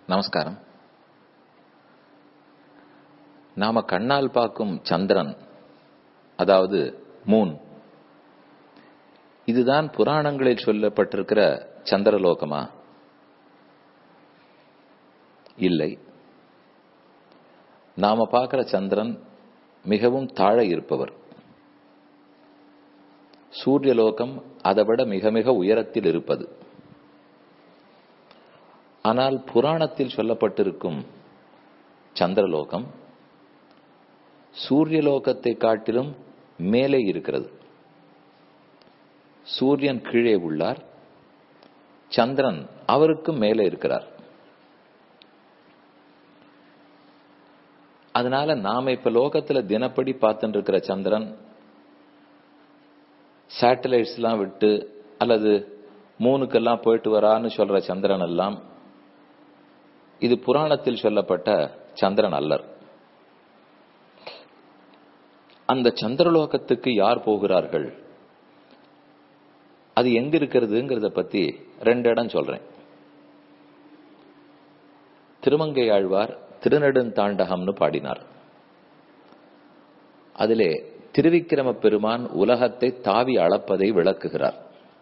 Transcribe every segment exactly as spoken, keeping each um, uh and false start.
நமஸ்காரம். நாம கண்ணால் பார்க்கும் சந்திரன், அதாவது மூன், இதுதான் புராணங்களில் சொல்லப்பட்டிருக்கிற சந்திரலோகமா? இல்லை. நாம பார்க்கிற சந்திரன் மிகவும் தாழ இருப்பவர். சூரியலோகம் அதை விட மிக மிக உயரத்தில் இருப்பது. ஆனால் புராணத்தில் சொல்லப்பட்டிருக்கும் சந்திரலோகம் சூரியலோகத்தை காட்டிலும் மேலே இருக்கிறது. சூரியன் கீழே உள்ளார், சந்திரன் அவருக்கும் மேலே இருக்கிறார். அதனால நாம இப்ப லோகத்துல தினப்படி பார்த்துட்டு இருக்கிற சந்திரன், சேட்டலைட்ஸ் எல்லாம் விட்டு அல்லது மூணுக்கெல்லாம் போயிட்டு வரான்னு சொல்ற சந்திரன் எல்லாம் இது புராணத்தில் சொல்லப்பட்ட சந்திரன் அல்லர். அந்த சந்திரலோகத்துக்கு யார் போகிறார்கள், அது எங்க இருக்கிறதுங்கிறத பத்தி ரெண்டு இடம் சொல்றேன். திருமங்கை ஆழ்வார் திருநெடுந்தாண்டகம்னு பாடினார். அதிலே திருவிக்கிரம பெருமான் உலகத்தை தாவி அளப்பதை விளக்குகிறார்.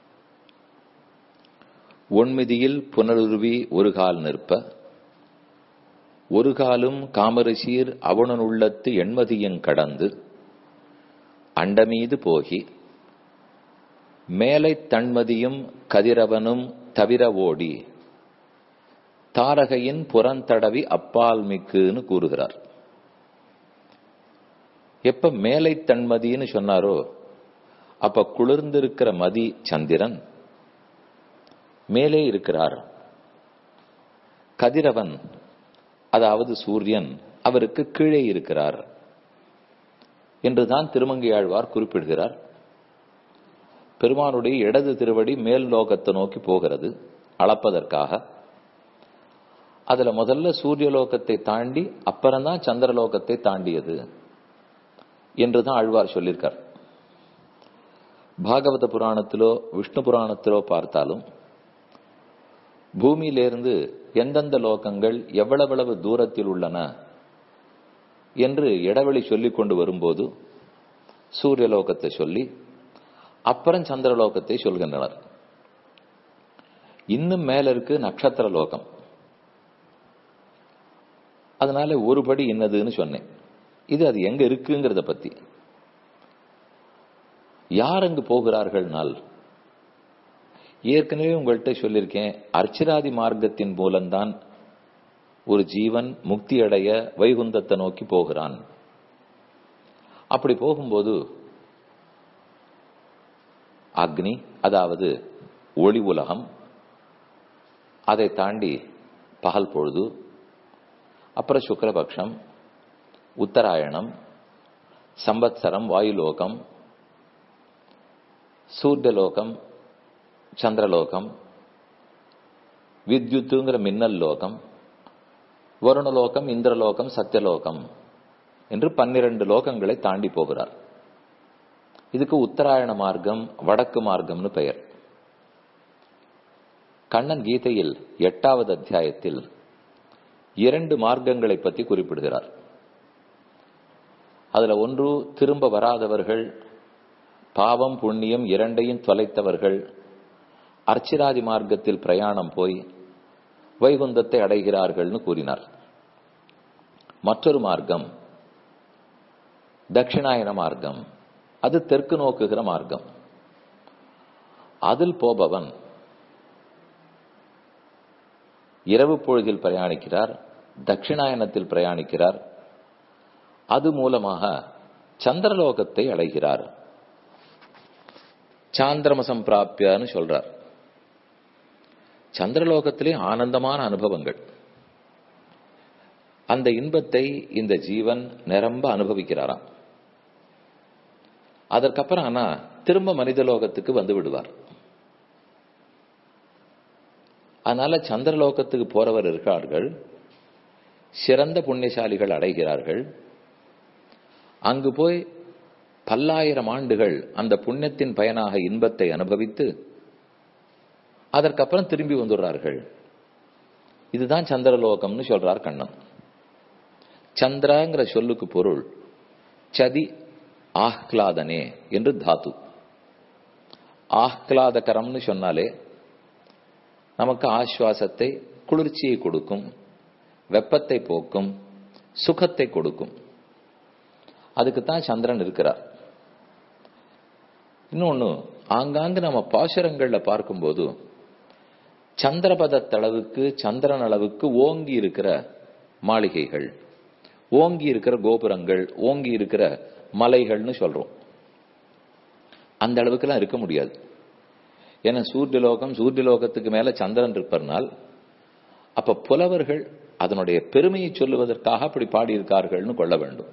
ஒன்மிதியில் புனருருவி ஒரு கால் நிற்ப, ஒரு காலும் காமரிசீர் அவனுன் உள்ளத்து எண்மதியும் கடந்து அண்டமீது போகி மேலை தன்மதியும் கதிரவனும் தவிர ஓடி தாரகையின் புறந்தடவி அப்பால் மிக்குன்னு கூறுகிறார். எப்ப மேலை தன்மதின்னு சொன்னாரோ அப்ப குளிர்ந்திருக்கிற மதி சந்திரன் மேலே இருக்கிறார். கதிரவன் அதாவது சூரியன் அவருக்கு கீழே இருக்கிறார் என்றுதான் திருமங்கையாழ்வார் குறிப்பிடுகிறார். பெருமானுடைய இடது திருவடி மேல் லோகத்தை நோக்கி போகிறது அளப்பதற்காக. அதுல முதல்ல சூரியலோகத்தை தாண்டி அப்புறம்தான் சந்திரலோகத்தை தாண்டியது என்றுதான் ஆழ்வார் சொல்லியிருக்கார். பாகவத புராணத்திலோ விஷ்ணு புராணத்திலோ பார்த்தாலும் பூமியிலிருந்து எந்தெந்த லோகங்கள் எவ்வளவு தூரத்தில் உள்ளன என்று இடைவெளி சொல்லிக் கொண்டு வரும்போது சூரியலோகத்தை சொல்லி அப்புறம் சந்திரலோகத்தை சொல்கின்றனர். இன்னும் மேல இருக்கு நட்சத்திர லோகம். அதனால ஒருபடி என்னதுன்னு சொன்னேன். இது அது எங்க இருக்குங்கிறத பத்தி. யார் அங்கு போகிறார்கள்னால், ஏற்கனவே உங்கள்கிட்ட சொல்லியிருக்கேன், அர்ச்சிராதி மார்க்கத்தின் மூலம்தான் ஒரு ஜீவன் முக்தி அடைய வைகுந்தத்தை நோக்கி போகிறான். அப்படி போகும்போது அக்னி அதாவது ஒளி உலகம், அதை தாண்டி பகல் பொழுது, அப்புறம் சுக்லபக்ஷம், உத்தராயணம், சம்பத்சரம், வாயுலோகம், சூரியலோகம், சந்திரலோகம், வித்யுத்துங்கிற மின்னல் லோகம், வருணலோகம், இந்திரலோகம், சத்தியலோகம் என்று பன்னிரண்டு லோகங்களை தாண்டி போகிறார். இதுக்கு உத்தராயண மார்க்கம், வடக்கு மார்க்கம்னு பெயர். கண்ணன் கீதையில் எட்டாவது அத்தியாயத்தில் இரண்டு மார்க்கங்களை பற்றி குறிப்பிடுகிறார். அதுல ஒன்று திரும்ப வராதவர்கள், பாவம் புண்ணியம் இரண்டையும் தொலைத்தவர்கள் அர்ச்சிராதி மார்க்கத்தில் பிரயாணம் போய் வைகுந்தத்தை அடைகிறார்கள்னு கூறினார். மற்றொரு மார்க்கம் தட்சிணாயன மார்க்கம், அது தெற்கு நோக்குகிற மார்க்கம். அதில் போபவன் இரவு பொழுதில் பிரயாணிக்கிறார், தட்சிணாயனத்தில் பிரயாணிக்கிறார். அது மூலமாக சந்திரலோகத்தை அடைகிறார். சாந்திரமசம் பிராப்தியன்னு சொல்றார். சந்திரலோகத்திலே ஆனந்தமான அனுபவங்கள். அந்த இன்பத்தை இந்த ஜீவன் நிரம்ப அனுபவிக்கிறாராம். அதற்கப்புறம் ஆனா திரும்ப மனித லோகத்துக்கு வந்து விடுவார். அதனால சந்திரலோகத்துக்கு போறவர் இருக்கிறார்கள், சிறந்த புண்ணியசாலிகள் அடைகிறார்கள். அங்கு போய் பல்லாயிரம் ஆண்டுகள் அந்த புண்ணியத்தின் பயனாக இன்பத்தை அனுபவித்து அதற்கப்புறம் திரும்பி வந்துடுறார்கள். இதுதான் சந்திரலோகம்னு சொல்றார் கண்ணன். சந்திரங்கிற சொல்லுக்கு பொருள் சதி ஆஹ்லாதனே என்று தாத்து. ஆஹ்லாதகரம்னு சொன்னாலே நமக்கு ஆஸ்வாசத்தை, குளிர்ச்சியை கொடுக்கும், வெப்பத்தை போக்கும், சுகத்தை கொடுக்கும். அதுக்குத்தான் சந்திரன் இருக்கிறார். இன்னொன்னு, ஆங்காங்கு நம்ம பாசுரங்கள்ல பார்க்கும்போது சந்திரபதத்தளவுக்கு, சந்திரன் அளவுக்கு ஓங்கி இருக்கிற மாளிகைகள், ஓங்கி இருக்கிற கோபுரங்கள், ஓங்கி இருக்கிற மலைகள்னு சொல்றோம். அந்த அளவுக்குலாம் இருக்க முடியாது. ஏன்னா சூரியலோகம், சூரியலோகத்துக்கு மேல சந்திரன் இருப்பதனால் அப்ப புலவர்கள் அதனுடைய பெருமையை சொல்லுவதற்காக அப்படி பாடியிருக்கார்கள்னு கொள்ள வேண்டும்.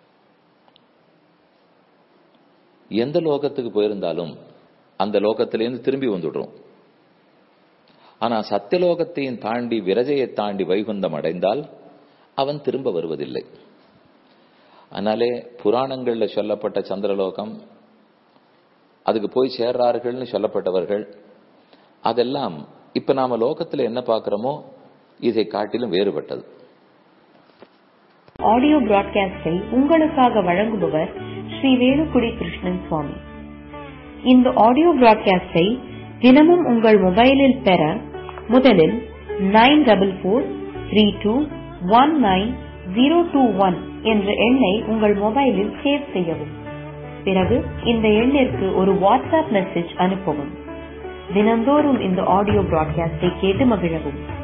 எந்த லோகத்துக்கு போயிருந்தாலும் அந்த லோகத்திலேருந்து திரும்பி வந்துடுறோம். ஆனா சத்தியலோகத்தையும் தாண்டி, விரஜையை தாண்டி வைகுந்தம் அடைந்தால் அவன் திரும்ப வருவதில்லை. அதனாலே புராணங்கள்ல சொல்லப்பட்ட சந்திரலோகம், அதுக்கு போய் சேர்றார்கள்னு சொல்லப்பட்டவர்கள், அதெல்லாம் இப்ப நாம லோகத்துல என்ன பார்க்கிறோமோ இதை காட்டிலும் வேறுபட்டது. ஆடியோ பிராட்காஸ்டை உங்களுக்காக வழங்குபவர் ஸ்ரீ வேலுக்குடி கிருஷ்ணன் சுவாமி. இந்த ஆடியோ பிராட்காஸ்டை தினமும் உங்கள் மொபைலில் பெற முதலில் nine double four three two one nine zero two one என்ற எண்ணை உங்கள் மொபைலில் சேவ் செய்யவும். பிறகு இந்த எண்ணிற்கு ஒரு வாட்ஸ்அப் மெசேஜ் அனுப்பவும். தினந்தோறும் இந்த ஆடியோ பிராட்காஸ்டை கேட்டு மகிழவும்.